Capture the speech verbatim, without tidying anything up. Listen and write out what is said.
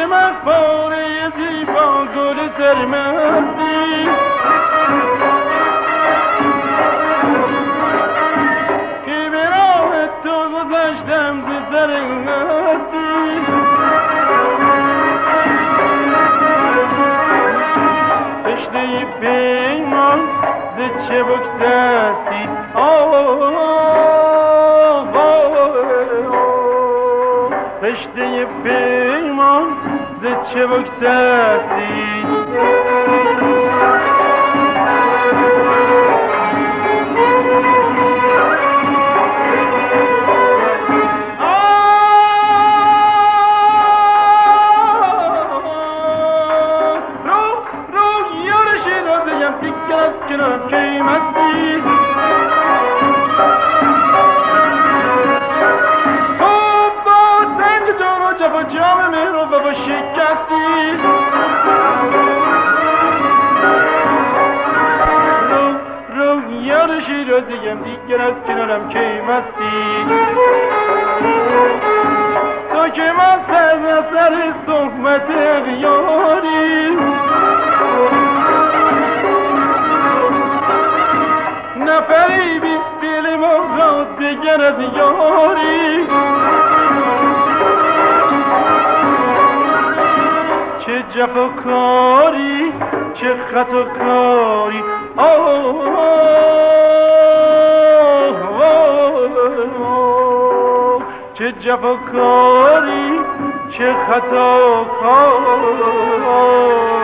مخفاره زیبا گل سرمستی که به راه تو گذشتم ز سر هستی رشته پیمان ز چه بگسستی رشته پیمان ز چه بگسستی کنار کی مستی تو با سنگ جان و جفا جام مهر و وفا شکستی رو رو یار شیرازیم دیگر از کنارم کی مستی تو که مست از اثر صحبت اغیاری نفریبی دل ما را دگر از یاری چه جفاکاری چه خطاکاری آه چه جفاکاری چه خطاکاری